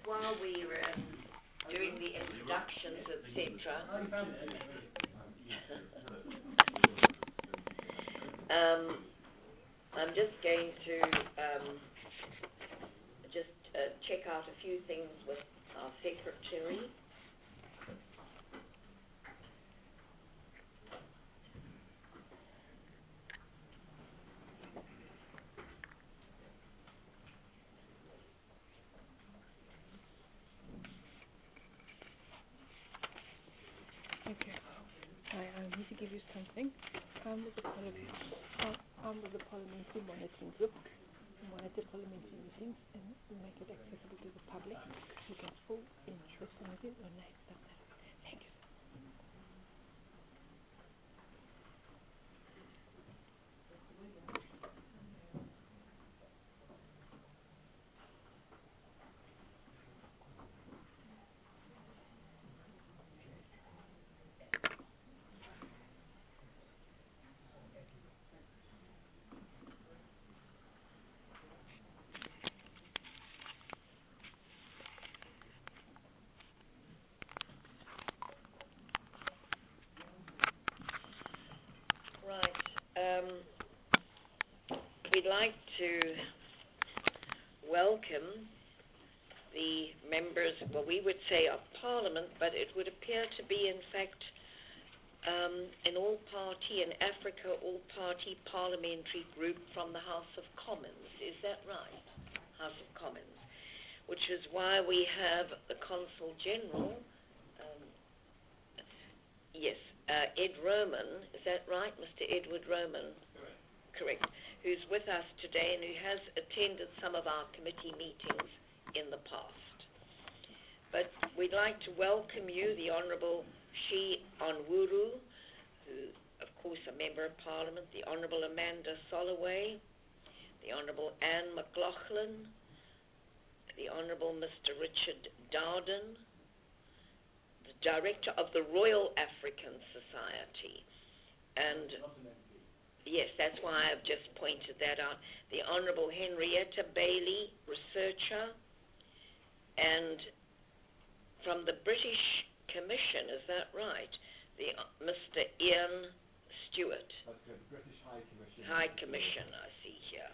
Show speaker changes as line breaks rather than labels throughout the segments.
while we're doing the introductions, etc., I'm just going to check out a few things with our secretary.
Okay. I need to give you something. I'm with the Parliamentary Monitoring Group. We monitor parliamentary meetings and we make it accessible to the public. You can full interest on it. Your name's down there. Thank you.
We'd like to welcome the members, well, we would say of Parliament, but it would appear to be, in fact, an all-party, in Africa, all-party parliamentary group from the House of Commons. Is that right? House of Commons. Which is why we have the Consul General, Ed Roman, is that right, Mr. Edward Roman? Correct. Who's with us today and who has attended some of our committee meetings in the past. But we'd like to welcome you, the Honourable Shi Onwuru, who, of course, a Member of Parliament, the Honourable Amanda Soloway, the Honourable Anne McLaughlin, the Honourable Mr. Richard Darden, the Director of the Royal African Society, and yes, that's why I've just pointed that out. The Honourable Henrietta Bailey, researcher, and from the British Commission, is that right? Mr. Ian Stewart.
That's good. British High Commission.
High Commission, I see here.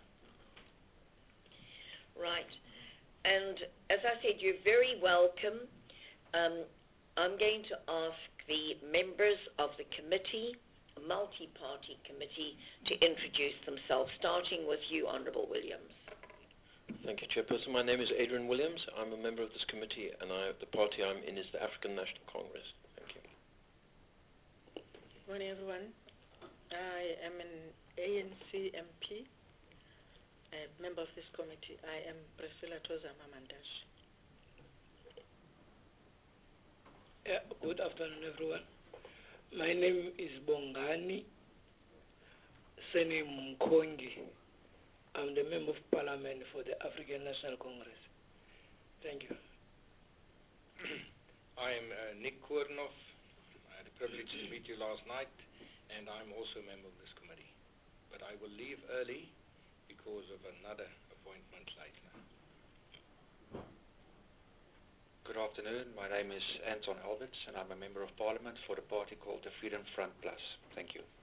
Right. And as I said, you're very welcome. I'm going to ask the members of the committee, a multi-party committee, to introduce themselves, starting with you, Honourable Williams.
Thank you, Chairperson. My name is Adrian Williams. I'm a member of this committee, and the party I'm in is the African National Congress. Thank you.
Good morning, everyone. I am an ANC MP, a member of this committee. I am Priscilla Toza Mamandash.
Good afternoon, everyone. My name is Bongani, surname Mkongi. I'm the Member of Parliament for the African National Congress. Thank you.
I am Nick Koornoff. I had the privilege to meet you last night, and I'm also a member of this committee. But I will leave early because of another appointment later.
Good afternoon. My name is Anton Alberts, and I'm a Member of Parliament for the party called the Freedom Front Plus. Thank you.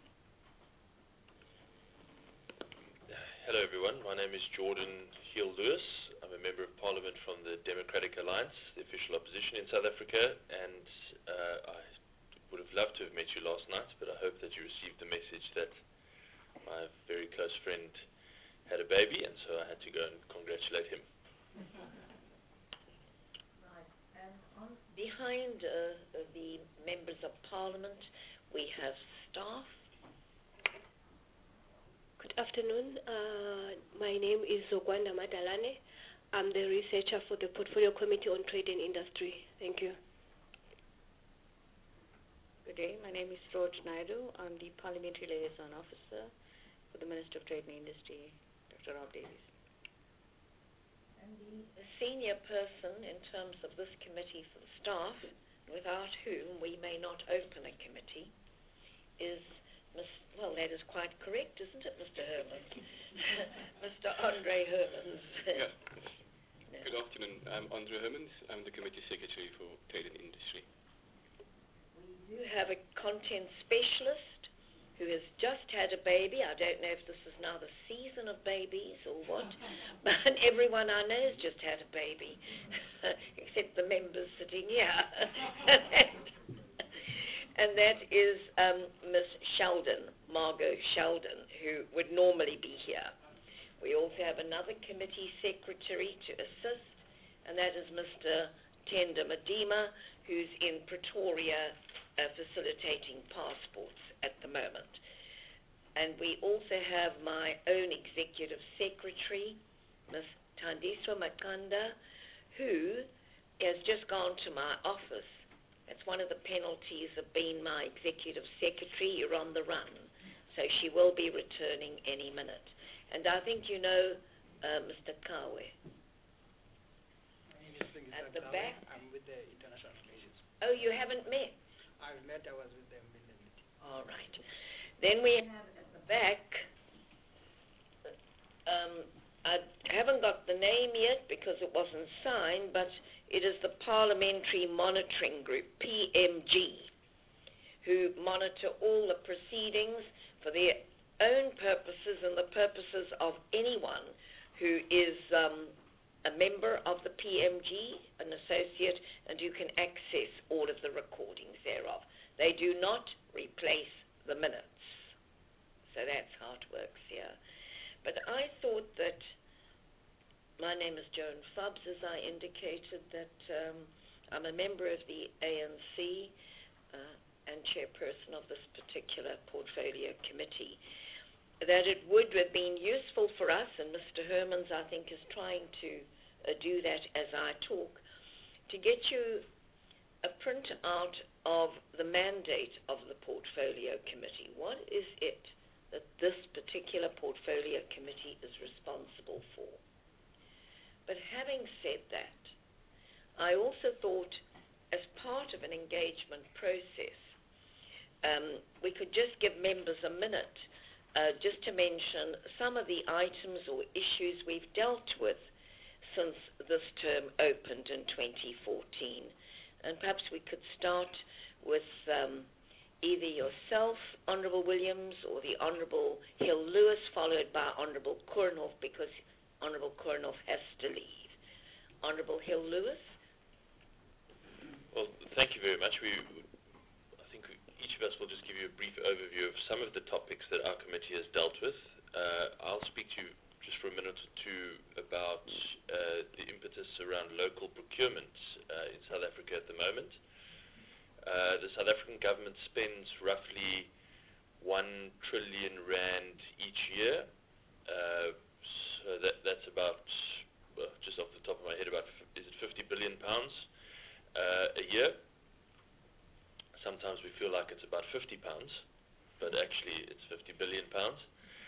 Hello, everyone. My name is Jordan Hill-Lewis. I'm a Member of Parliament from the Democratic Alliance, the official opposition in South Africa, and I would have loved to have met you last night, but I hope that you received the message that my very close friend had a baby, and so I had to go and congratulate him.
Behind the members of Parliament, we have staff.
Good afternoon. My name is Zogwanda Madalane. I'm the researcher for the Portfolio Committee on Trade and Industry. Thank you.
Good day. My name is Roj Naidu. I'm the Parliamentary Liaison Officer for the Minister of Trade and Industry, Dr. Rob Davies.
And the senior person in terms of this committee for the staff, without whom we may not open a committee, is well, that is quite correct, isn't it, Mr. Hermans? Mr. Andre Hermans.
Yes.
No.
Good afternoon. I'm Andre Hermans. I'm the Committee Secretary for Trade and Industry.
We do have a content specialist who has just had a baby. I don't know if this is now the season of babies or what, but everyone I know has just had a baby, except the members sitting here. And that is Miss Sheldon, Margot Sheldon, who would normally be here. We also have another committee secretary to assist, and that is Mr. Tenda Madima, who's in Pretoria facilitating passports at the moment. And we also have my own executive secretary, Ms. Thandiswa Makanda, who has just gone to my office. That's one of the penalties of being my executive secretary. You're on the run. So she will be returning any minute. And I think you know Mr. Kawe. At the back.
I'm with the International Relations.
Oh, you haven't met?
I've met. I was with them in the meeting.
All right. Then we have at the back, I haven't got the name yet because it wasn't signed, but it is the Parliamentary Monitoring Group, PMG, who monitor all the proceedings for their own purposes and the purposes of anyone who is a member of the PMG, an associate, and who can access all of the recordings thereof. They do not replace the minutes. So that's how it works here. But I thought that, my name is Joan Fubbs, as I indicated, that I'm a member of the ANC and chairperson of this particular portfolio committee, that it would have been useful for us, and Mr. Hermans, I think, is trying to do that as I talk, to get you a printout of the mandate of the portfolio committee. What is it that this particular portfolio committee is responsible for? But having said that, I also thought, as part of an engagement process, we could just give members a minute just to mention some of the items or issues we've dealt with since this term opened in 2014. And perhaps we could start with either yourself, Honourable Williams, or the Honourable Hill-Lewis, followed by Honourable Koornhof, because Honourable Koornhof has to leave. Honourable Hill-Lewis?
Well, thank you very much. I think each of us will just give you a brief overview of some of the topics that our committee has dealt with. I'll speak to you just for a minute or two about the impetus around local procurement in South Africa at the moment. The South African government spends roughly 1 trillion rand each year. So that's about, well, just off the top of my head, about, is it 50 billion pounds a year? Sometimes we feel like it's about 50 pounds, but actually it's 50 billion pounds.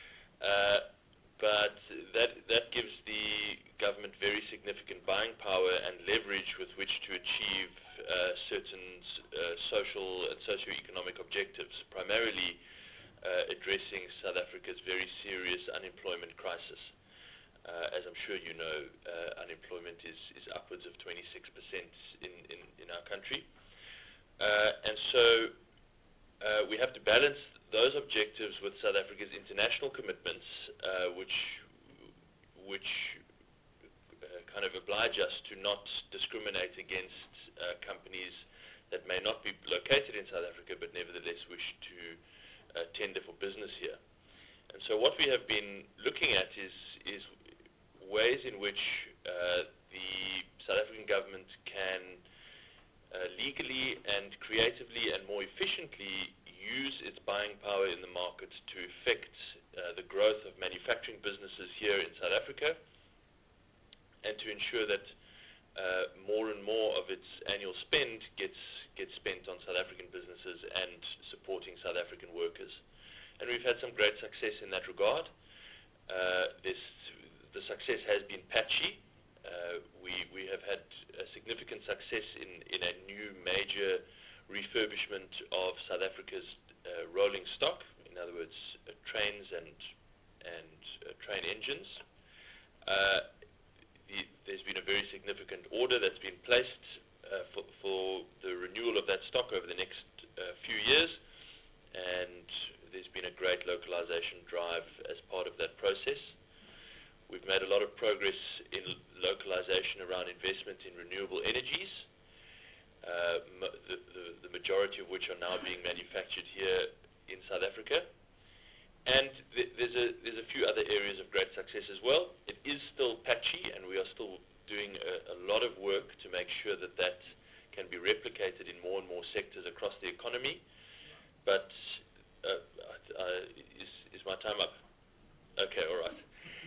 But that gives the government very significant buying power and leverage with which to achieve certain social and socio-economic objectives, primarily addressing South Africa's very serious unemployment crisis. As I'm sure you know, unemployment is upwards of 26% in our country. And so we have to balance those objectives with South Africa's international commitments, which kind of oblige us to not discriminate against companies that may not be located in South Africa but nevertheless wish to tender for business here. And so what we have been looking at is ways in which the South African government can legally and creatively and more efficiently use its buying power in the market to affect the growth of manufacturing businesses here in South Africa, and to ensure that more and more of its annual spend gets spent on South African businesses and supporting South African workers. And we've had some great success in that regard. The success has been patchy. We have had a significant success in a new major refurbishment of South Africa's rolling stock, in other words, trains and train engines. there's been a very significant order that's been placed for the renewal of that stock over the next few years, and there's been a great localization drive as part of that process. We've made a lot of progress in localization around investment in renewable energies, the majority of which are now being manufactured here in South Africa. And there's a few other areas of great success as well. It is still patchy, and we are still doing a lot of work to make sure that that can be replicated in more and more sectors across the economy. But is my time up? Okay, all right.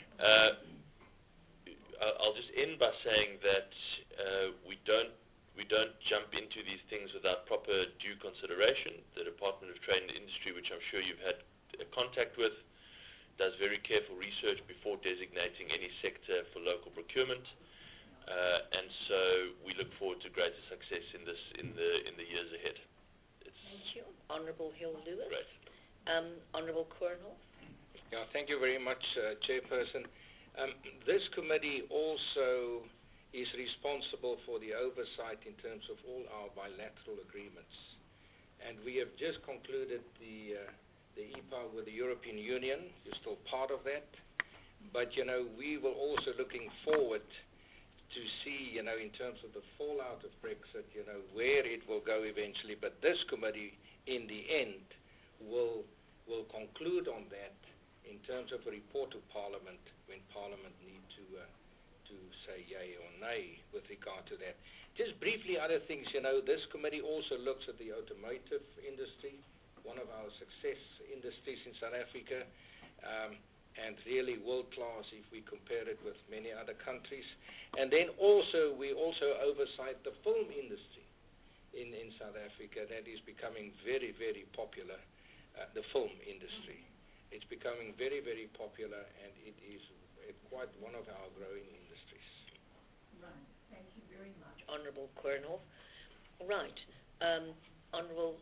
I'll just end by saying that we don't jump into these things without proper due consideration. The Department of Trade and Industry, which I'm sure you've had contact with, does very careful research before designating any sector for local procurement, and so we look forward to greater success in this in the years ahead.
Thank you, Honourable Hill-Lewis.
Great.
Honourable Koornhof.
Yeah, thank you very much, Chairperson. This committee also is responsible for the oversight in terms of all our bilateral agreements, and we have just concluded the EPA with the European Union. You're still part of that, but we were also looking forward to see, in terms of the fallout of Brexit, where it will go eventually. But this committee, in the end, will conclude on that in terms of a report to Parliament when Parliament need to say yay or nay with regard to that. Just briefly, other things, this committee also looks at the automotive industry, one of our success industries in South Africa, and really world-class if we compare it with many other countries. And then also, we also oversight the film industry in South Africa. That is becoming very, very popular, the film industry. It's becoming very, very popular, and it is quite one of our growing industries.
Right. Thank you very much, Honourable Koornhof. Right. Honourable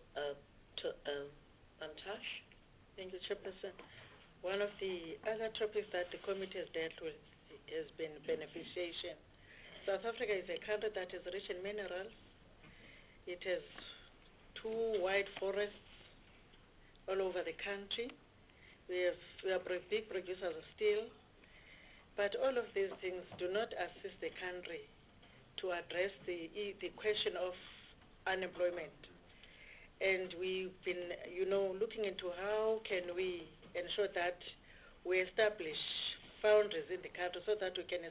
Mantashe.
Thank you, Chairperson. One of the other topics that the committee has dealt with has been beneficiation. South Africa is a country that is rich in minerals. It has 2 wide forests all over the country. We are big producers of steel, but all of these things do not assist the country to address the question of unemployment. And we've been, looking into how can we ensure that we establish foundries in the country so that we can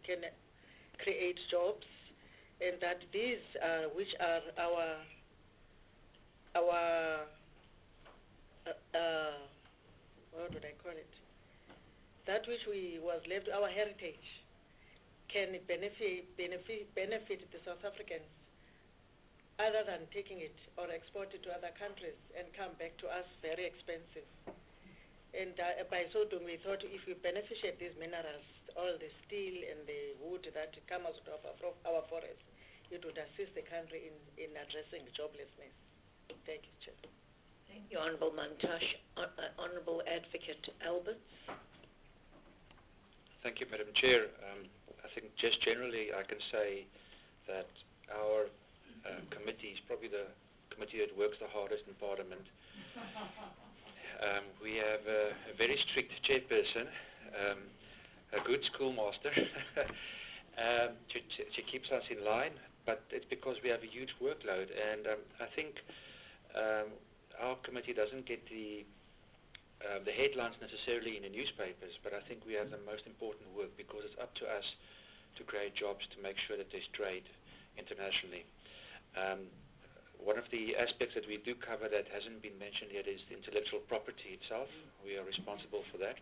create jobs, and that these, which are our what would I call it? That which was left, our heritage, can benefit the South Africans, other than taking it or export it to other countries and come back to us very expensive. And by so doing, we thought if we beneficiate these minerals, all the steel and the wood that come out of our forests, it would assist the country in addressing joblessness. Thank you, Chair.
Thank you, Honourable Mantashe. Honourable Advocate Alberts.
Thank you, Madam Chair. I think just generally I can say that our committee is probably the committee that works the hardest in Parliament. We have a very strict chairperson, a good schoolmaster. She keeps us in line, but it's because we have a huge workload, and I think our committee doesn't get the headlines necessarily in the newspapers, but I think we have the most important work because it's up to us to create jobs, to make sure that there's trade internationally. One of the aspects that we do cover that hasn't been mentioned yet is the intellectual property itself. We are responsible for that.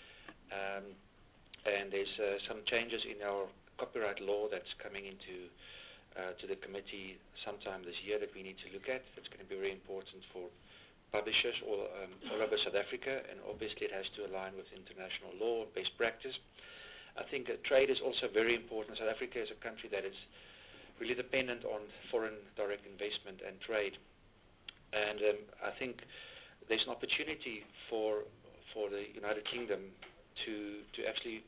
And there's some changes in our copyright law that's coming into to the committee sometime this year that we need to look at. It's going to be very important for publishers all over South Africa, and obviously it has to align with international law, best practice. I think trade is also very important. South Africa is a country that is really dependent on foreign direct investment and trade, and I think there's an opportunity for the United Kingdom to actually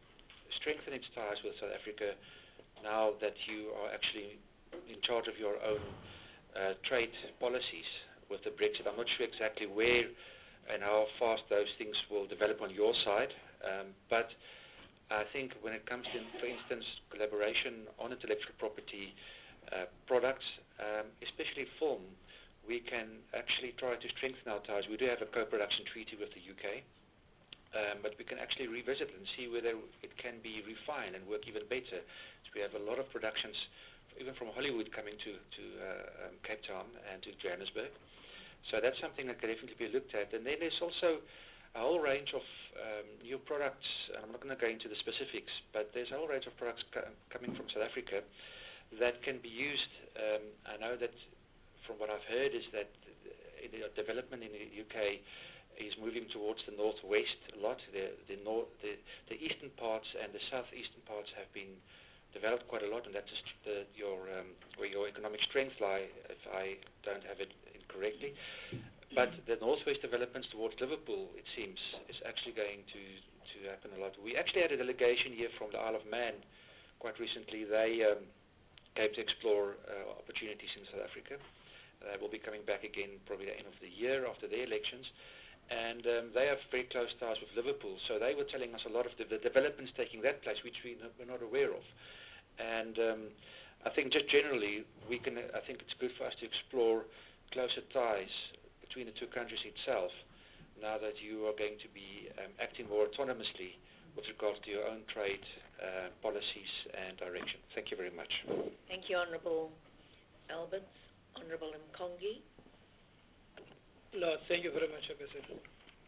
strengthen its ties with South Africa now that you are actually in charge of your own trade policies with the Brexit. I'm not sure exactly where and how fast those things will develop on your side, but I think when it comes to, for instance, collaboration on intellectual property products, especially film, we can actually try to strengthen our ties. We do have a co-production treaty with the UK, but we can actually revisit and see whether it can be refined and work even better. So we have a lot of productions, even from Hollywood, coming to Cape Town and to Johannesburg. So that's something that can definitely be looked at. And then there's also a whole range of new products, and I'm not going to go into the specifics, but there's a whole range of products coming from South Africa that can be used. I know that from what I've heard is that the development in the UK is moving towards the northwest a lot. The eastern parts and the southeastern parts have been developed quite a lot, and that's where your economic strength lie, if I don't have it incorrectly. But the northwest developments towards Liverpool, it seems, is actually going to happen a lot. We actually had a delegation here from the Isle of Man quite recently. They came to explore opportunities in South Africa. They will be coming back again probably the end of the year after the elections. And they have very close ties with Liverpool. So they were telling us a lot of the developments taking that place, which we were not aware of. And I think just generally, I think it's good for us to explore closer ties between the two countries itself, now that you are going to be acting more autonomously with regard to your own trade policies and direction. Thank you very much.
Thank you, Honourable Alberts. Honourable Mkongi.
No, thank you very much, Chairperson.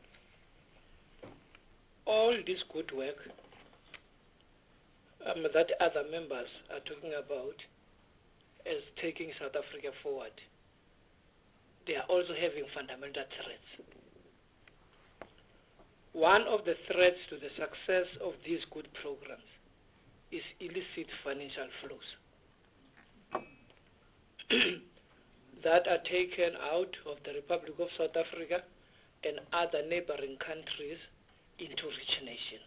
All this good work that other members are talking about as taking South Africa forward, they are also having fundamental threats. One of the threats to the success of these good programs is illicit financial flows that are taken out of the Republic of South Africa and other neighboring countries into rich nations.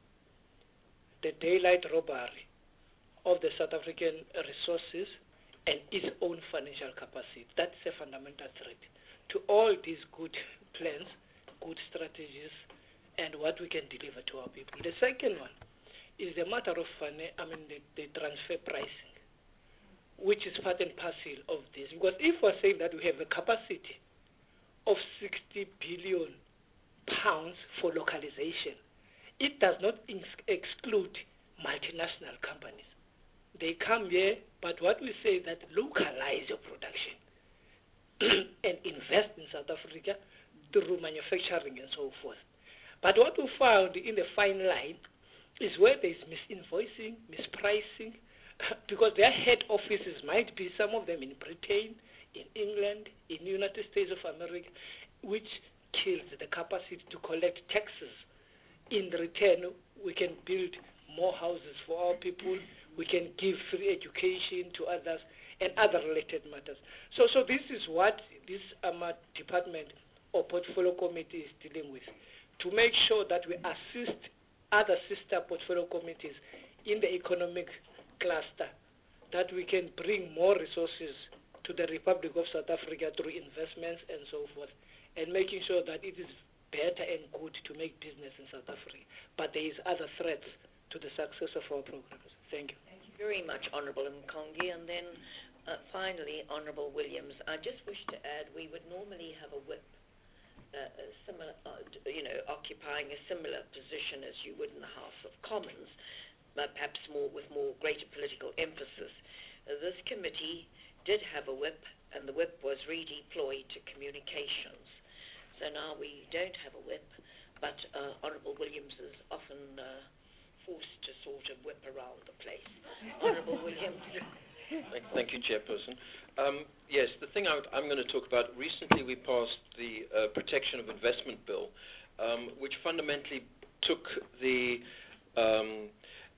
The daylight robbery of the South African resources and its own financial capacity, that's a fundamental threat to all these good plans, good strategies, and what we can deliver to our people. The second one is the matter of the transfer pricing, which is part and parcel of this. Because if we're saying that we have a capacity of 60 billion pounds for localization, it does not exclude multinational companies. They come here, but what we say that localize your production and invest in South Africa through manufacturing and so forth. But what we found in the fine line is where there's misinvoicing, mispricing, because their head offices might be, some of them in Britain, in England, in the United States of America, which kills the capacity to collect taxes. In return, we can build more houses for our people, we can give free education to others, and other related matters. So this is what this department or portfolio committee is dealing with, to make sure that we assist other sister portfolio committees in the economic cluster, that we can bring more resources to the Republic of South Africa through investments and so forth, and making sure that it is better and good to make business in South Africa. But there is other threats to the success of our programs. Thank you.
Thank you very much, Honourable Mkongi. And then finally, Honourable Williams, I just wish to add we would normally have a whip similar, occupying a similar position as you would in the House of Commons, but perhaps with more greater political emphasis. This committee did have a whip, and the whip was redeployed to communications. So now we don't have a whip, but Honourable Williams is often forced to sort of whip around the place. Honourable Williams.
Thank you, Chairperson. Yes, the thing I'm going to talk about, recently we passed the Protection of Investment Bill, which fundamentally took the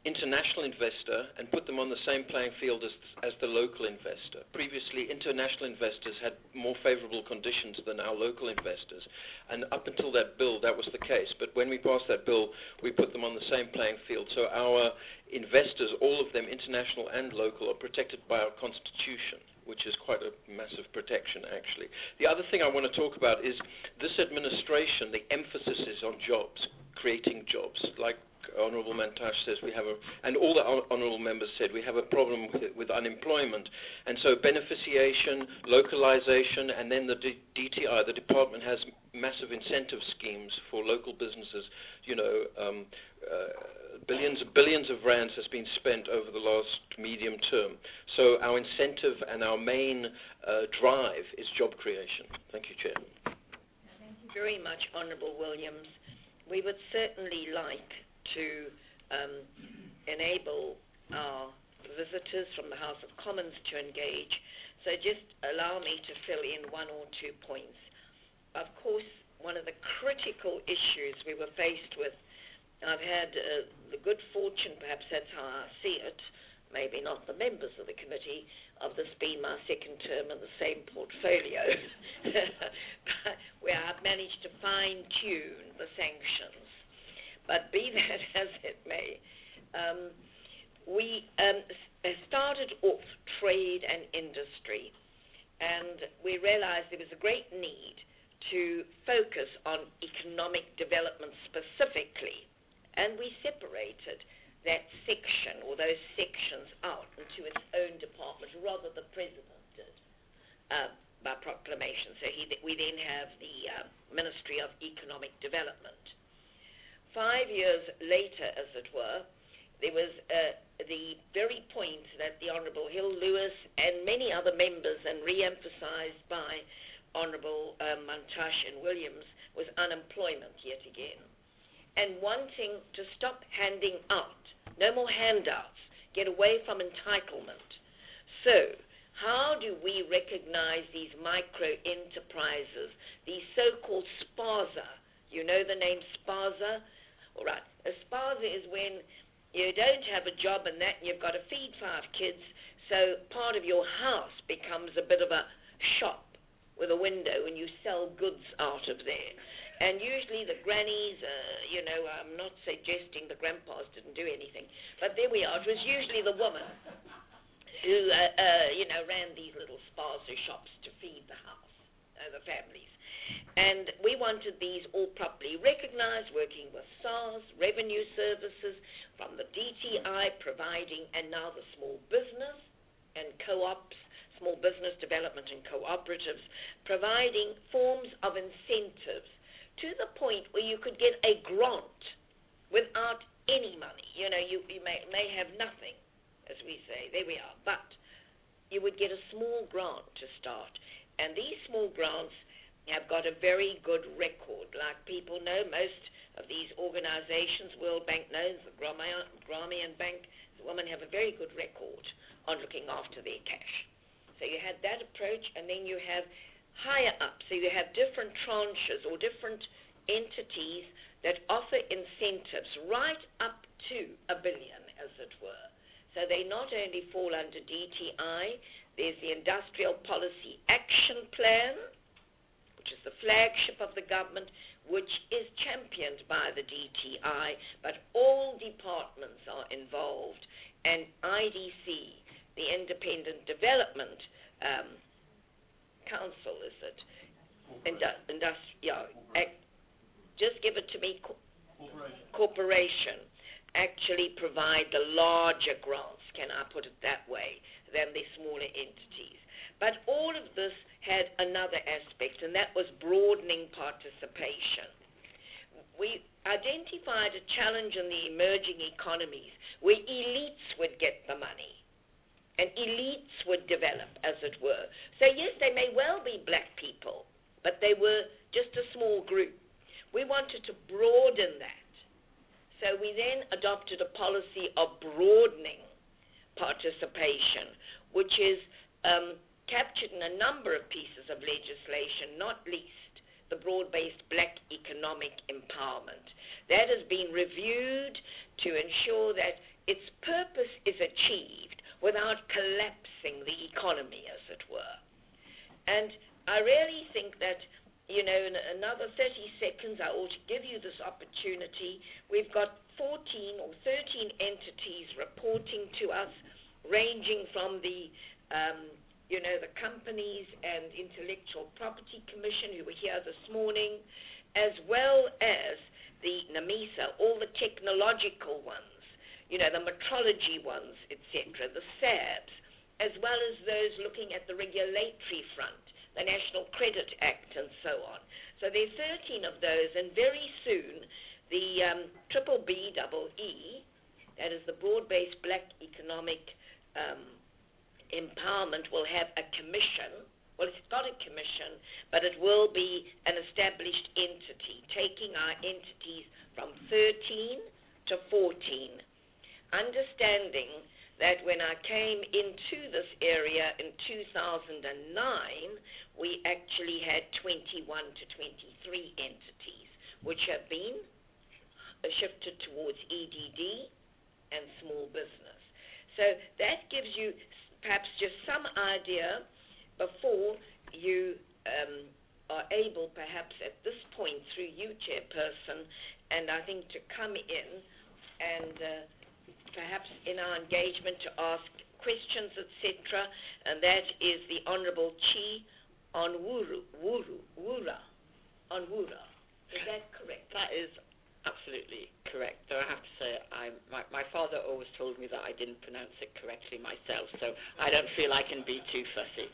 international investor and put them on the same playing field as the local investor. Previously, international investors had more favorable conditions than our local investors, and up until that bill, that was the case. But when we passed that bill, we put them on the same playing field. So our investors, all of them, international and local, are protected by our constitution, which is quite a massive protection, actually. The other thing I want to talk about is this administration, the emphasis is on jobs, creating jobs. Like Honourable Mantashe says, and all the honourable members said, we have a problem with unemployment. And so beneficiation, localization, and then the DTI, the department, has massive incentive schemes for local businesses. Billions of rands has been spent over the last medium term. So our incentive and our main drive is job creation. Thank you, Chair.
Thank you very much, Honourable Williams. We would certainly like to enable our visitors from the House of Commons to engage. So just allow me to fill in one or 2 points. Of course, one of the critical issues we were faced with, I've had the good fortune, perhaps that's how I see it, maybe not the members of the committee, of this being my second term in the same portfolio, where I've managed to fine-tune the sanctions. But be that as it may, we started off trade and industry, and we realized there was a great need to focus on economic development specifically, and we separated that section or those sections out into its own department, rather the President did by proclamation. So we then have the Ministry of Economic Development. 5 years later, as it were, there was the very point that the Honourable Hill Lewis and many other members, and re-emphasized by Honourable Mantashe and Williams, was unemployment yet again. And wanting to stop handing out, no more handouts, get away from entitlement. So, how do we recognize these micro-enterprises, these so-called SPARZA? You know the name SPARZA? All right. A SPARZA is when you don't have a job and you've got to feed 5 kids, so part of your house becomes a bit of a shop with a window and you sell goods out of there. And usually the grannies, I'm not suggesting the grandpas didn't do anything, but there we are. It was usually the woman who, ran these little SPARZA shops to feed the house, the families. And we wanted these all properly recognized, working with SARS, revenue services, from the DTI providing, and now the small business and co-ops, small business development and cooperatives, providing forms of incentives to the point where you could get a grant without any money. You may have nothing, as we say, there we are, but you would get a small grant to start. And these small grants have got a very good record. Like people know, most of these organizations, World Bank knows, the Grameen Bank, the women have a very good record on looking after their cash. So you had that approach, and then you have higher up. So you have different tranches or different entities that offer incentives right up to $1 billion, as it were. So they not only fall under DTI, there's the Industrial Policy Action Plan, which is the flagship of the government, which is championed by the DTI, but all departments are involved, and IDC, the Independent Development Council, is it? Just give it to me. Corporation actually provide the larger grants, can I put it that way, than the smaller entities. But all of this had another aspect, and that was broadening participation. We identified a challenge in the emerging economies where elites would get the money and elites would develop, as it were. So yes, they may well be black people, but they were just a small group. We wanted to broaden that. So we then adopted a policy of broadening participation, which is captured in a number of pieces of legislation, not least the broad-based black economic empowerment. That has been reviewed to ensure that its purpose is achieved without collapsing the economy, as it were. And I really think that, in another 30 seconds, I ought to give you this opportunity. We've got 14 or 13 entities reporting to us, ranging from the Companies and Intellectual Property Commission, who were here this morning, as well as the NAMISA, all the technological ones, the metrology ones, etc., the SABs, as well as those looking at the regulatory front, the National Credit Act, and so on. So there are 13 of those, and very soon the BBBEE, that is the Broad-Based Black Economic Empowerment, will have a commission. Well, it's got a commission, but it will be an established entity, taking our entities from 13 to 14, understanding that when I came into this area in 2009, we actually had 21 to 23 entities, which have been shifted towards EDD and small business. So that gives you perhaps just some idea before you are able, perhaps at this point, through you, Chairperson, and I think to come in and perhaps in our engagement to ask questions, etc., and that is the Honourable Chi Onwurah. Is that correct?
That is absolutely correct. Though I have to say, my father always told me that I didn't pronounce it correctly myself, so I don't feel I can be too fussy.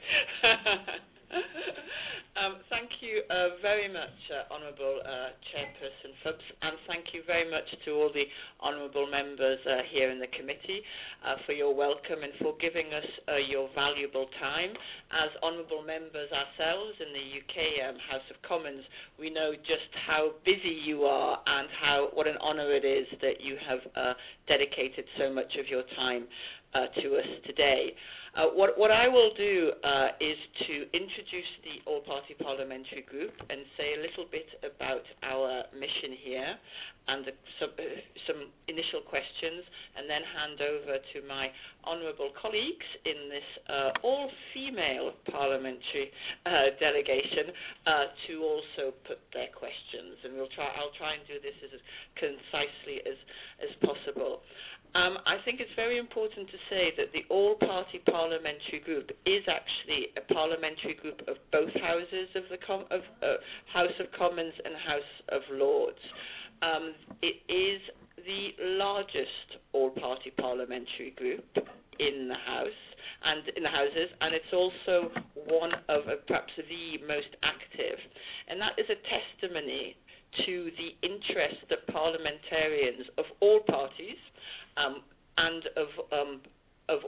Thank you very much, Honourable Chairperson Phipps, and thank you very much to all the honourable members here in the committee for your welcome and for giving us your valuable time. As honourable members ourselves in the UK House of Commons, we know just how busy you are and what an honour it is that you have dedicated so much of your time to us today. What I will do is to introduce the All-Party Parliamentary Group and say a little bit about our mission here and some initial questions, and then hand over to my honourable colleagues in this all-female parliamentary delegation to also put their questions. And I'll try and do this as concisely as possible. I think it's very important to say that the All-Party Parliamentary Group is actually a parliamentary group of both houses of the House of Commons and House of Lords. It is the largest all-party parliamentary group in the House and in the Houses, and it's also one of perhaps the most active. And that is a testimony to the interest that parliamentarians of all parties and of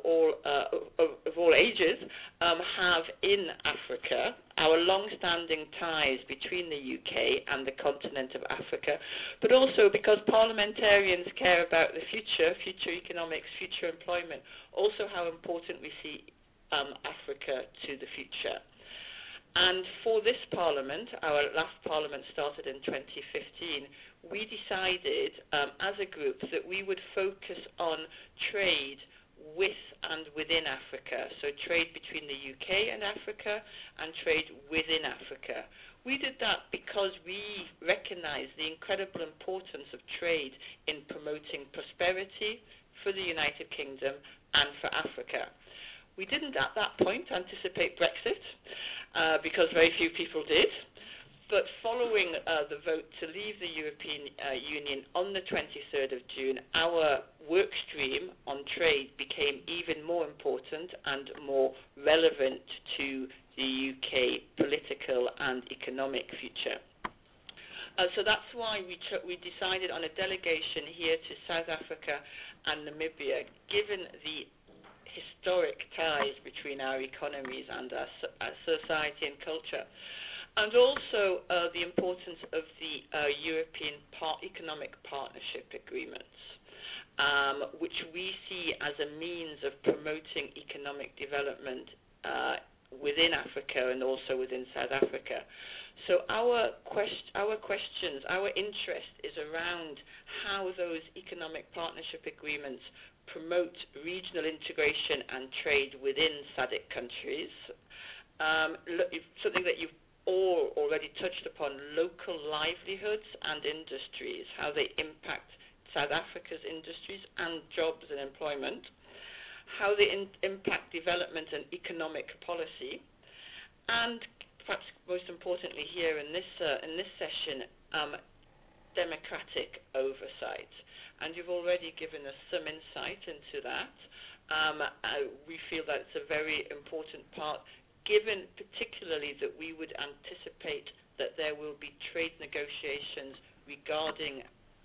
all ages have in Africa, our long-standing ties between the UK and the continent of Africa, but also because parliamentarians care about the future economics, future employment, also how important we see Africa to the future. And for this Parliament, our last Parliament started in 2015, we decided as a group that we would focus on trade with and within Africa, so trade between the UK and Africa and trade within Africa. We did that because we recognize the incredible importance of trade in promoting prosperity for the United Kingdom and for Africa. We didn't at that point anticipate Brexit because very few people did. But following the vote to leave the European Union on the 23rd of June, our work stream on trade became even more important and more relevant to the UK political and economic future. So that's why we decided on a delegation here to South Africa and Namibia, given the historic ties between our economies and our society and culture. And also the importance of the European Economic Partnership Agreements, which we see as a means of promoting economic development within Africa and also within South Africa. So our questions, our interest is around how those economic partnership agreements promote regional integration and trade within SADC countries. Something that you've all already touched upon, local livelihoods and industries, how they impact South Africa's industries and jobs and employment, how they impact development and economic policy, and perhaps most importantly here in this session, democratic oversight. And you've already given us some insight into that. We feel that it's a very important part, given particularly that we would anticipate that there will be trade negotiations regarding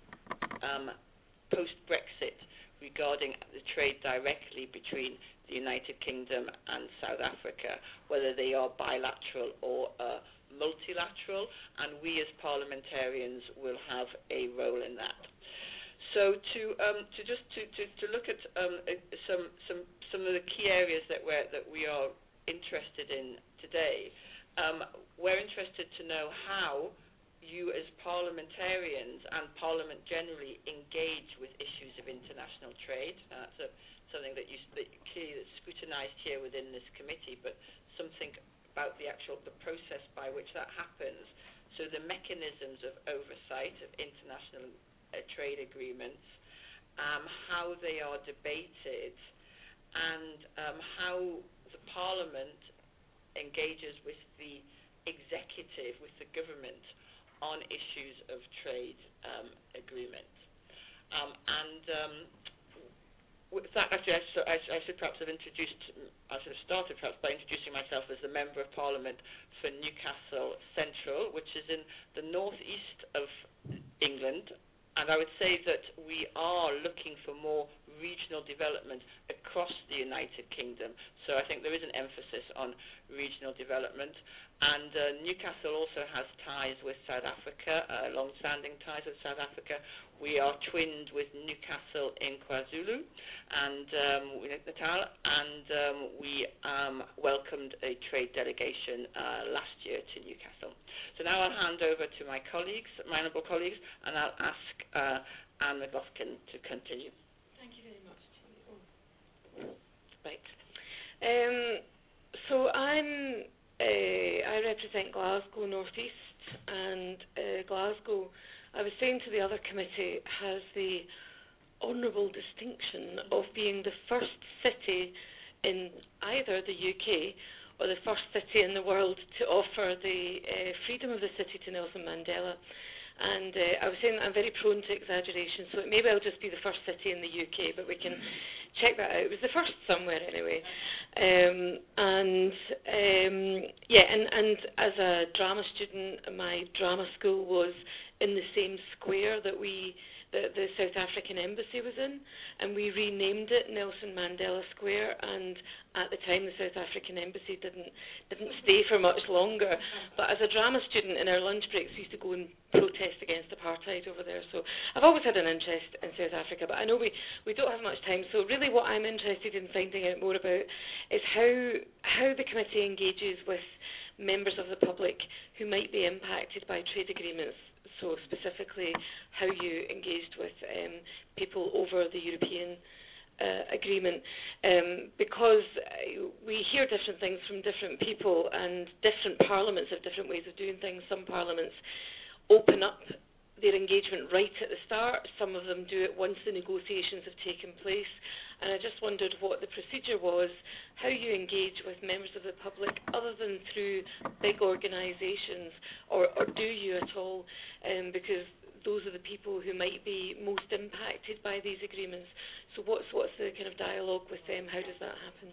post-Brexit, regarding the trade directly between the United Kingdom and South Africa, whether they are bilateral or multilateral, and we as parliamentarians will have a role in that. So to look at some of the key areas that we are interested in today, we're interested to know how you as parliamentarians and Parliament generally engage with issues of international trade. That's something that you clearly scrutinised here within this committee, but something about the process by which that happens. So the mechanisms of oversight of international trade agreements, how they are debated, and how the Parliament engages with the executive, with the government, on issues of trade agreement. With that, actually, I should perhaps have started perhaps by introducing myself as the Member of Parliament for Newcastle Central, which is in the northeast of England. And I would say that we are looking for more regional development across the United Kingdom. So I think there is an emphasis on regional development. And Newcastle also has ties with South Africa, long-standing ties with South Africa. We are twinned with Newcastle in KwaZulu and Natal, and we welcomed a trade delegation last year to Newcastle. So now I'll hand over to my colleagues, my honourable colleagues, and I'll ask Anne McLaughlin to continue.
Thank you very much, Julie.
Right. So I represent Glasgow North East, and Glasgow, I was saying to the other committee, has the honourable distinction of being the first city in either the UK or the first city in the world to offer the freedom of the city to Nelson Mandela. And I was saying that I'm very prone to exaggeration, so maybe I'll just be the first city in the UK, but we can check that out. It was the first somewhere anyway. And as a drama student, my drama school was in the same square that the South African embassy was in, and we renamed it Nelson Mandela Square. And at the time, the South African embassy didn't stay for much longer. But as a drama student, in our lunch breaks, we used to go and protest against apartheid over there. So I've always had an interest in South Africa, but I know we don't have much time. So really, what I'm interested in finding out more about is how the committee engages with members of the public who might be impacted by trade agreements. So specifically, how you engaged with people over the European agreement, because we hear different things from different people, and different parliaments have different ways of doing things. Some parliaments open up their engagement right at the start. Some of them do it once the negotiations have taken place. And I just wondered what the procedure was, how you engage with members of the public other than through big organisations, or do you at all, because those are the people who might be most impacted by these agreements. So what's the kind of dialogue with them? How does that happen?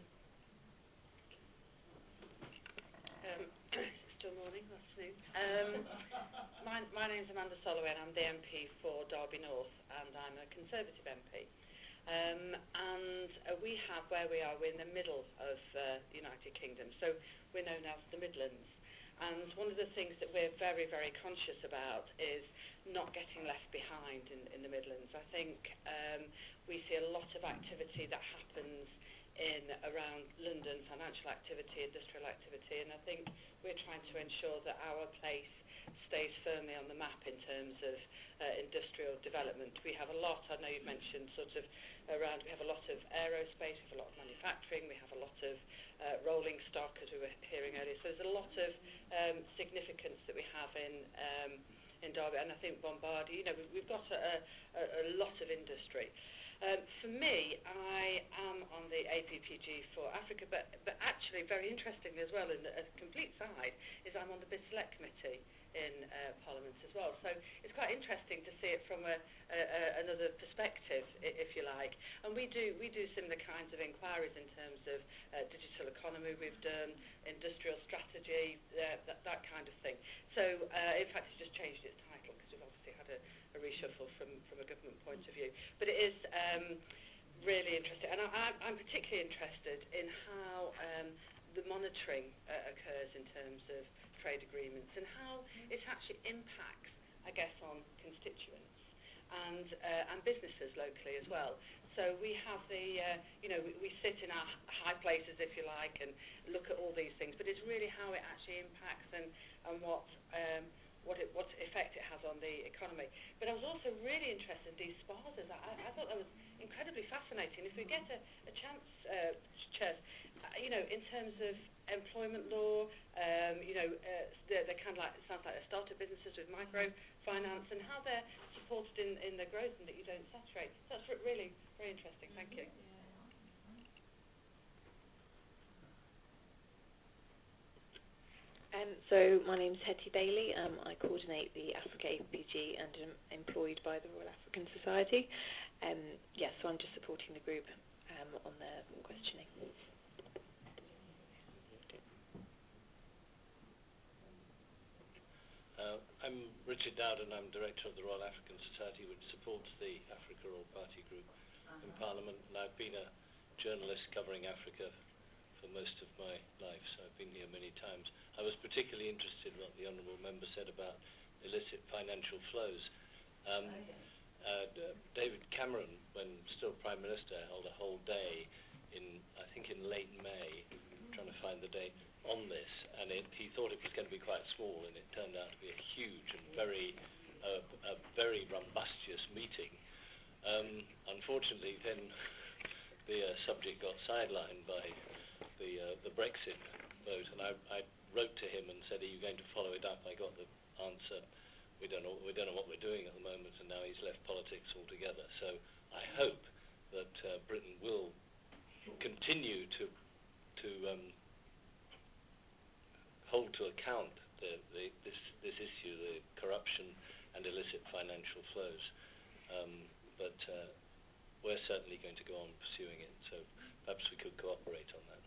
Still morning, afternoon. My name's Amanda Soloway, and I'm the MP for Derby North, and I'm a Conservative MP. And we have, where we are, we're in the middle of the United Kingdom, so we're known as the Midlands. And one of the things that we're very, very conscious about is not getting left behind in the Midlands. I think we see a lot of activity that happens in around London financial activity, industrial activity, and I think we're trying to ensure that our place stays firmly on the map in terms of industrial development. We have a lot, I know you've mentioned sort of around, we have a lot of aerospace, we have a lot of manufacturing, we have a lot of rolling stock, as we were hearing earlier. So there's a lot of significance that we have in Derby, and I think Bombardier, we've got a lot of industry. For me, I am on the APPG for Africa, but actually, very interestingly as well, in a complete side, is I'm on the BID Select Committee in Parliament as well. So it's quite interesting to see it from another perspective, if you like. And we do similar kinds of inquiries in terms of digital economy we've done, industrial strategy, that kind of thing. So, in fact, it's just changed its title because we've obviously had a reshuffle from a government point of view. But it is really interesting. And I'm particularly interested in how the monitoring occurs in terms of trade agreements and how it actually impacts, I guess, on constituents and businesses locally as well. So we have we sit in our high places, if you like, and look at all these things, but it's really how it actually impacts and what effect it has on the economy. But I was also really interested in these sponsors. I thought that was incredibly fascinating. If we get a chance, Chair, in terms of employment law, they're kind of like, it sounds like they're startup businesses with microfinance and how they're supported in their growth and that you don't saturate. So that's really very interesting. Thank you.
So my name's Hetty Bailey. I coordinate the Africa APPG and am employed by the Royal African Society. So I'm just supporting the group on their questioning.
I'm Richard Dowden. I'm Director of the Royal African Society, which supports the Africa All Party Group in Parliament, and I've been a journalist covering Africa for most of my life, so I've been here many times. I was particularly interested in what the Honourable Member said about illicit financial flows. David Cameron, when still Prime Minister, held a whole day I think in late May, trying to find the date, on this, and he thought it was going to be quite small, and it turned out to be a huge and very rumbustious meeting. Unfortunately, then the subject got sidelined by the Brexit vote, and I wrote to him and said, "Are you going to follow it up?" I got the answer, "We don't know what we're doing at the moment," and now he's left politics altogether. So I hope that Britain will continue to hold to account this issue, the corruption and illicit financial flows. But we're certainly going to go on pursuing it, so perhaps we could cooperate on that.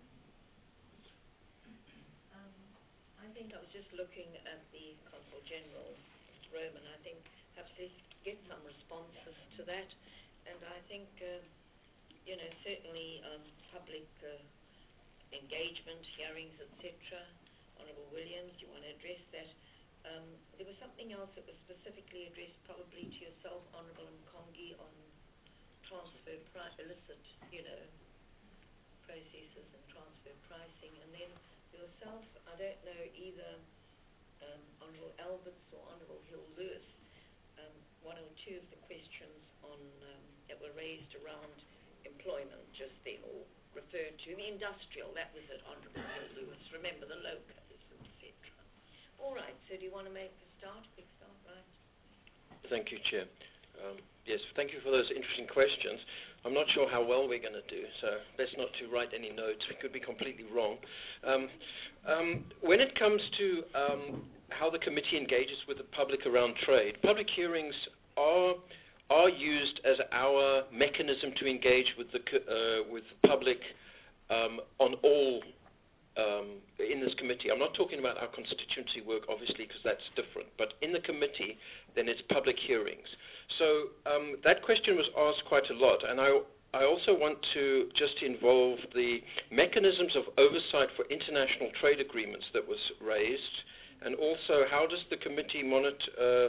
I think I was just looking at the Consul General, Roman. I think perhaps let's get some responses to that. And I think, certainly public engagement, hearings, etc. Honourable Williams, do you want to address that? There was something else that was specifically addressed probably to yourself, Honourable Mkongi, on transfer illicit, processes and transfer pricing. And then yourself, I don't know, either Honourable Alberts or Honourable Hill-Lewis, one or two of the questions on that were raised around employment just then, or referred to the industrial, that was it, Honourable Hill-Lewis. Remember the locals, etc. All right, so do you want to make a start, quick start, right?
Thank you, Chair. Yes, thank you for those interesting questions. I'm not sure how well we're going to do, so best not to write any notes. We could be completely wrong. When it comes to how the committee engages with the public around trade, public hearings are used as our mechanism to engage with the public on all in this committee. I'm not talking about our constituency work, obviously, because that's different. But in the committee, then it's public hearings. So that question was asked quite a lot, and I also want to just involve the mechanisms of oversight for international trade agreements that was raised, and also how does the committee monitor,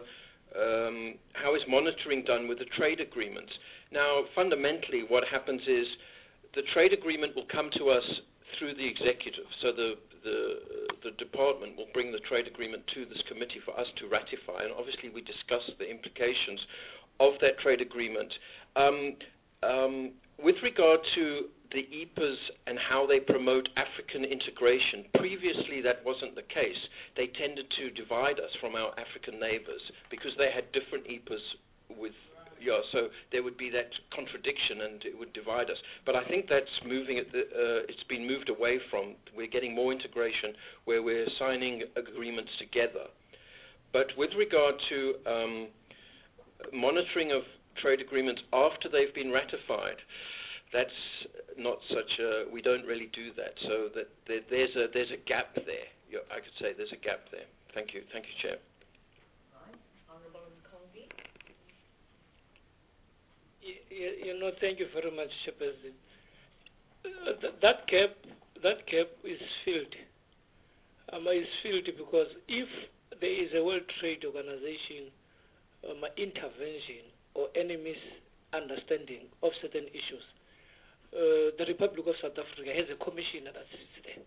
how is monitoring done with the trade agreements? Now, fundamentally, what happens is the trade agreement will come to us through the executive. So the department will bring the trade agreement to this committee for us to ratify, and obviously we discuss the implications of that trade agreement. With regard to the EPAs and how they promote African integration, previously that wasn't the case. They tended to divide us from our African neighbors because they had different EPAs with, so there would be that contradiction and it would divide us. But I think that's moving, it's been moved away from. We're getting more integration where we're signing agreements together. But with regard to monitoring of trade agreements after they've been ratified, that's not such a, we don't really do that. So that there's a gap there. I could say there's a gap there. Thank you, Chair.
Honourable Mkongi.
Thank you very much, Chairperson. That gap is filled. Is filled because if there is a World Trade Organization intervention or any misunderstanding of certain issues, the Republic of South Africa has a commissioner that sits there.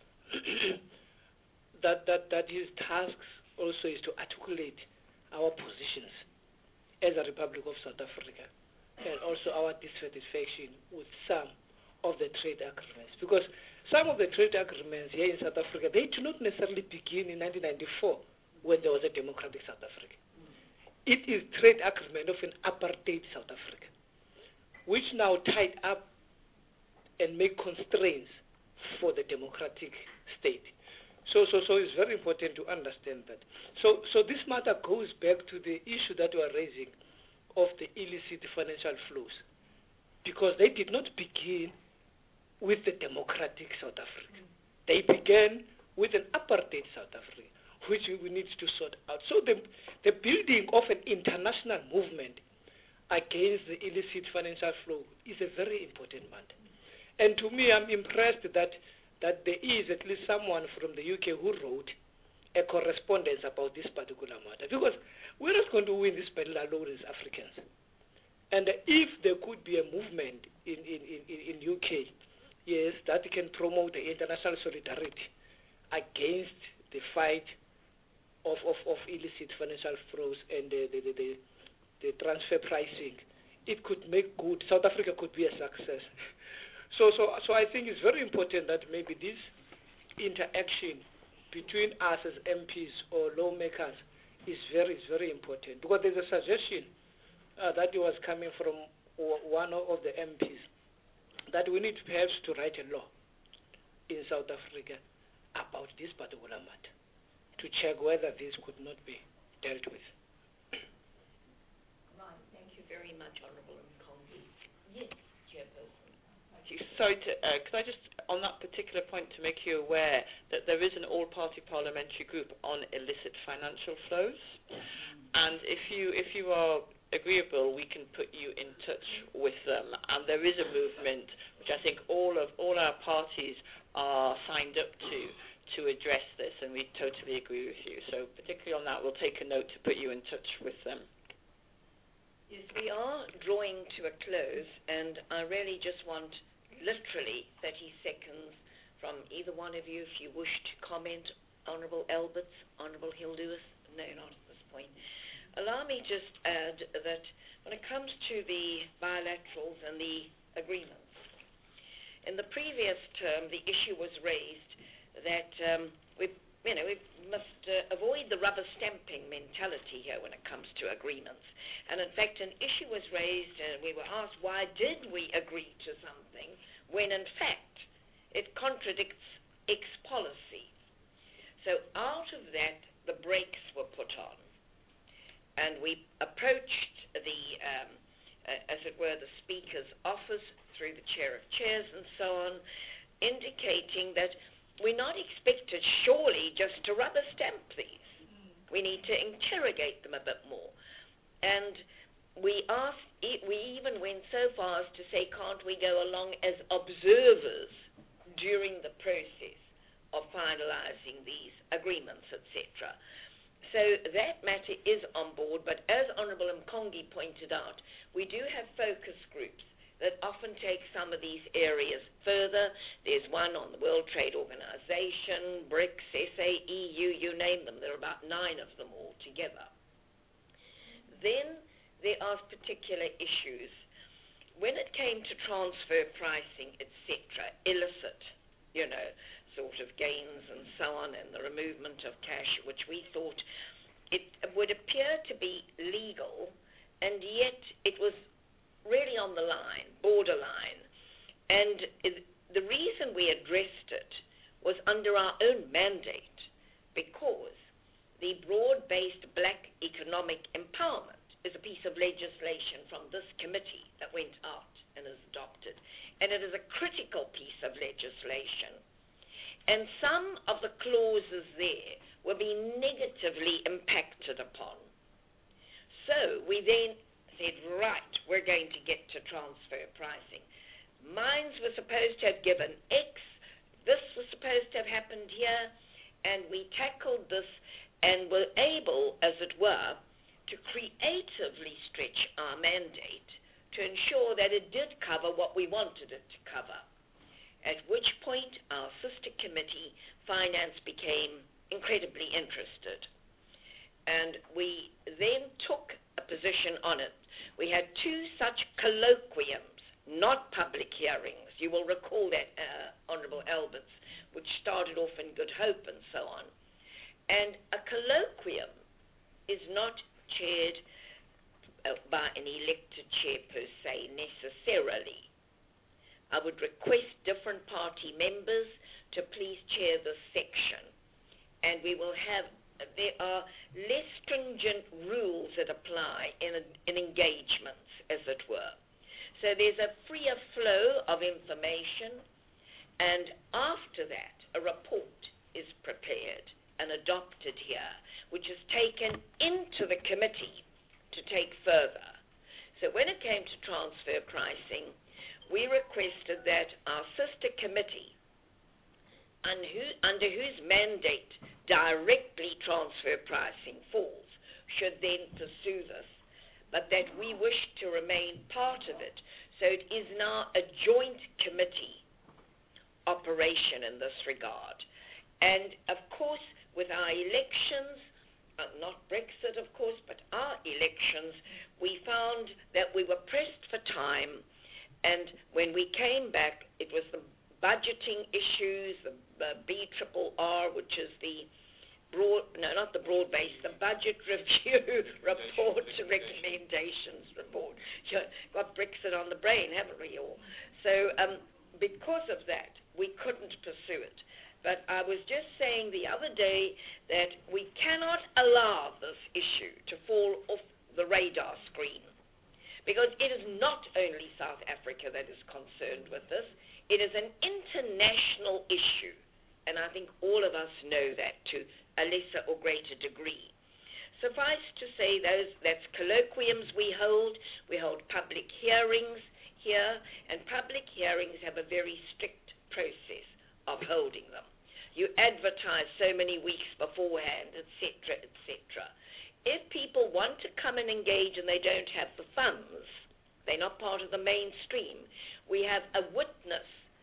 that his tasks also is to articulate our positions as a Republic of South Africa, and also our dissatisfaction with some of the trade agreements. Because some of the trade agreements here in South Africa, they do not necessarily begin in 1994 when there was a democratic South Africa. It is trade agreement of an apartheid South Africa, which now tied up and make constraints for the democratic state. So it's very important to understand that. So this matter goes back to the issue that we are raising of the illicit financial flows, because they did not begin with the democratic South Africa. They began with an apartheid South Africa, which we need to sort out. So the building of an international movement against the illicit financial flow is a very important matter. And to me, I'm impressed that there is at least someone from the UK who wrote a correspondence about this particular matter, because we're not going to win this battle alone as Africans. And if there could be a movement in UK, yes, that can promote the international solidarity against the fight of illicit financial flows and the transfer pricing, it could make good. South Africa could be a success. So I think it's very important that maybe this interaction between us as MPs or lawmakers is very important, because there's a suggestion that was coming from one of the MPs that we need perhaps to write a law in South Africa about this particular matter to check whether this could not be dealt with.
Right, thank you very much, Honourable Mkongi. Yes, Chairperson.
Sorry, could I just, on that particular point, to make you aware that there is an all-party parliamentary group on illicit financial flows, and if you are agreeable, we can put you in touch with them. And there is a movement which I think all our parties are signed up to address this, and we totally agree with you. So particularly on that, we'll take a note to put you in touch with them.
Yes, we are drawing to a close, and I really just want literally 30 seconds from either one of you if you wish to comment. Honourable Alberts, Honourable Hill-Lewis. No, not at this point. Allow me just add that when it comes to the bilaterals and the agreements, in the previous term the issue was raised that we must avoid the rubber stamping mentality here when it comes to agreements. And in fact, an issue was raised and we were asked, why did we agree to something when in fact it contradicts X policy? So out of that, the brakes were put on. And we approached the, as it were, the Speaker's office through the Chair of Chairs and so on, indicating that we're not expected, surely, just to rubber stamp these. We need to interrogate them a bit more. And we even went so far as to say, can't we go along as observers during the process of finalizing these agreements, etc. So that matter is on board, but as Honourable Mkongi pointed out, we do have focus groups that often take some of these areas further. There's one on the World Trade Organization, BRICS, EU, you name them. There are about 9 of them all together. Then there are particular issues. When it came to transfer pricing, etc., illicit, sort of gains and so on, and the removement of cash, which we thought it would appear to be legal, and yet it was really on the line, borderline. And the reason we addressed it was under our own mandate, because the broad-based black economic empowerment is a piece of legislation from this committee that went out and is adopted. And it is a critical piece of legislation. And some of the clauses there were being negatively impacted upon. So we then said, right, we're going to get to transfer pricing. Mines were supposed to have given X, this was supposed to have happened here, and we tackled this and were able, as it were, to creatively stretch our mandate to ensure that it did cover what we wanted it to cover. At which point our sister committee, Finance, became incredibly interested. And we then took a position on it. We had 2 such colloquiums, not public hearings. You will recall that, Honourable Alberts, which started off in Good Hope and so on. And a colloquium is not chaired by an elected chair per se necessarily. I would request different party members to please chair this section. And we will have, there are less stringent rules that apply in engagements, as it were. So there's a freer flow of information, and after that, a report is prepared and adopted here, which is taken into the committee to take further. So when it came to transfer pricing, we requested that our sister committee, under whose mandate directly transfer pricing falls, should then pursue this, but that we wish to remain part of it. So it is now a joint committee operation in this regard. And of course, with our elections, not Brexit of course, but our elections, we found that we were pressed for time. And when we came back, it was the budgeting issues, the BRRR, which is the the budget review report, recommendations report. Got Brexit on the brain, haven't we all? So because of that, we couldn't pursue it. But I was just saying the other day that we cannot allow this issue to fall off the radar screen. Because it is not only South Africa that is concerned with this, it is an international issue. And I think all of us know that to a lesser or greater degree. Suffice to say, that's colloquiums we hold public hearings here, and public hearings have a very strict process of holding them. You advertise so many weeks beforehand, etc., etc. If people want to come and engage and they don't have the funds, they're not part of the mainstream, we have a witness,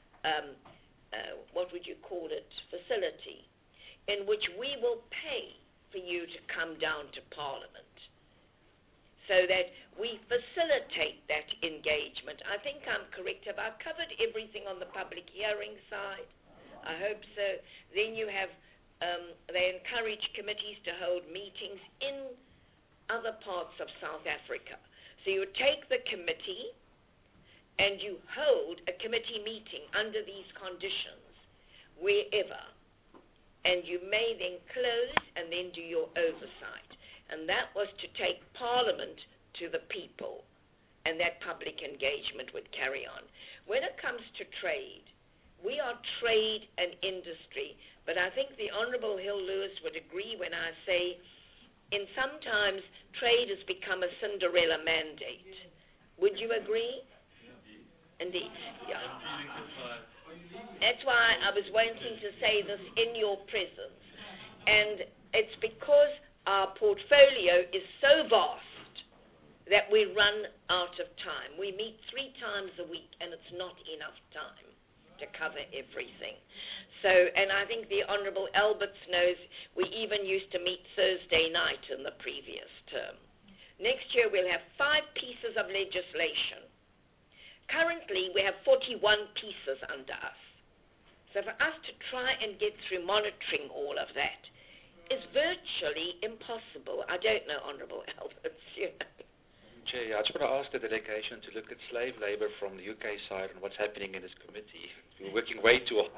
what would you call it, facility, in which we will pay for you to come down to Parliament, so that we facilitate that engagement. I think I'm correct. Have I covered everything on the public hearing side? I hope so. Then you have, they encourage committees to hold meetings in other parts of South Africa. So you take the committee and you hold a committee meeting under these conditions wherever, and you may then close and then do your oversight. And that was to take Parliament to the people, and that public engagement would carry on. When it comes to trade, we are trade and industry, but I think the Honourable Hill Lewis would agree when I say in sometimes trade has become a Cinderella mandate. Would you agree? Indeed. Yeah. That's why I was wanting to say this in your presence. And it's because our portfolio is so vast that we run out of time. We meet 3 times a week, and it's not enough time to cover everything. So, and I think the Honourable Alberts knows we even used to meet Thursday night in the previous term. Next year we'll have 5 pieces of legislation. Currently we have 41 pieces under us. So for us to try and get through monitoring all of that is virtually impossible. I don't know, Honourable Alberts, you know.
Chair, I just want to ask the delegation to look at slave labour from the UK side and what's happening in this committee. We're working way too hard.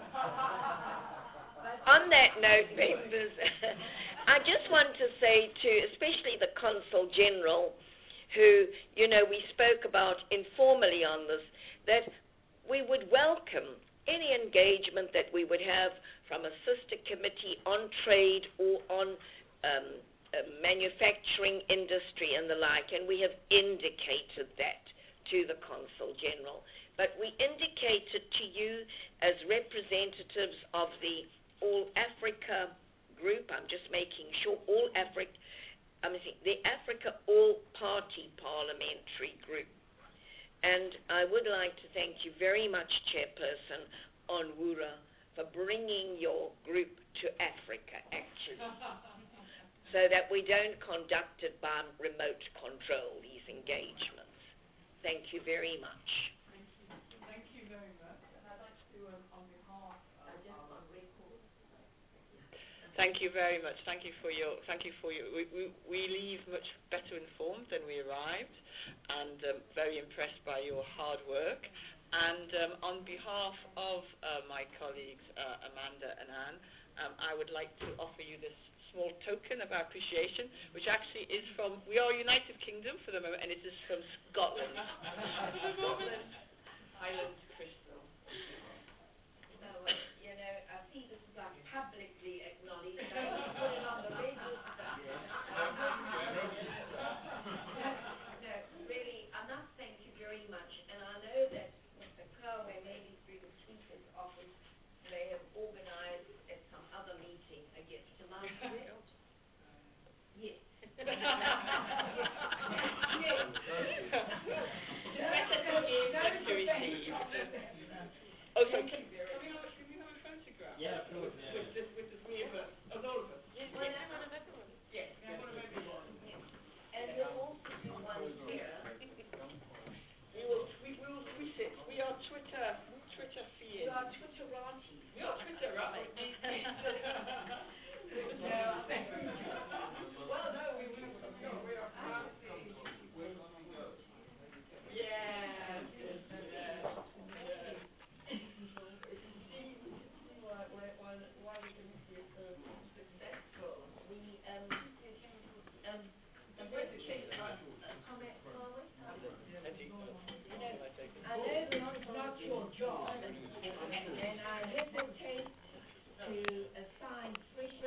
On that note, members, I just want to say to especially the Consul General, who, you know, we spoke about informally on this, that we would welcome any engagement that we would have from a sister committee on trade or on manufacturing industry and the like, and we have indicated that to the Consul General. But we indicated to you as representatives of the All Africa group, I'm just making sure, the Africa All Party Parliamentary Group. And I would like to thank you very much, Chairperson Onwurah, for bringing your group to Africa, actually. So that we don't conduct it by remote control, these engagements. Thank you very much.
Thank you very much. And I'd like to, on behalf of our record.
Thank you very much. Thank you for your. We leave much better informed than we arrived, and very impressed by your hard work. And on behalf of my colleagues Amanda and Anne, I would like to offer you this small token of our appreciation, which actually is from, we are United Kingdom for the moment, and it is from Scotland. Scotland Highlands Crystal.
So, you know, I see this is like publicly acknowledged. I will put it on the register. No, really, I must thank you very much, and I know that Mr. Coe, maybe through the Speaker's office, they have organised at some other meeting against a month. Yes.